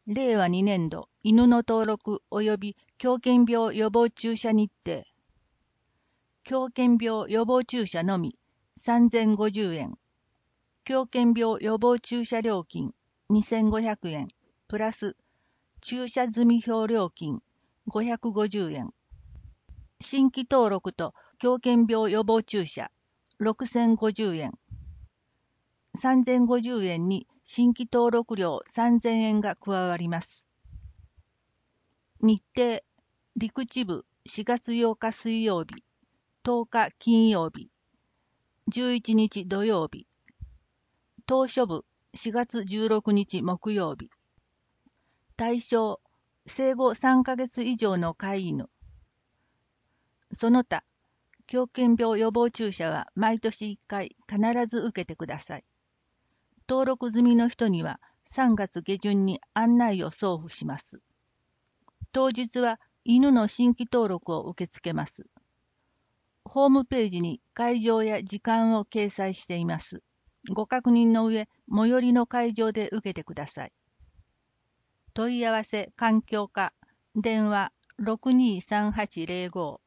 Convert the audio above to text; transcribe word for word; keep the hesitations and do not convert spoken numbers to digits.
れいわにねんど犬の登録及び狂犬病予防注射日程。狂犬病予防注射のみさんぜんごじゅうえん。狂犬病予防注射料金にせんごひゃくえん。プラス注射済み表料金ごひゃくごじゅうえん。新規登録と狂犬病予防注射ろくせんごじゅうえん。さんぜんごじゅうえんに新規登録料さんぜんえんが加わります。日程、陸地部しがつようか水曜日、とおか金曜日、じゅういちにち土曜日、島嶼部しがつじゅうろくにち木曜日。対象、生後さんかげつ以上の飼い犬。その他、狂犬病予防注射は毎年いっかい必ず受けてください。登録済みの人にはさんがつげじゅんに案内を送付します。当日は犬の新規登録を受け付けます。ホームページに会場や時間を掲載しています。ご確認の上、最寄りの会場で受けてください。問い合わせ環境課電話 ろくにーさんはちゼロご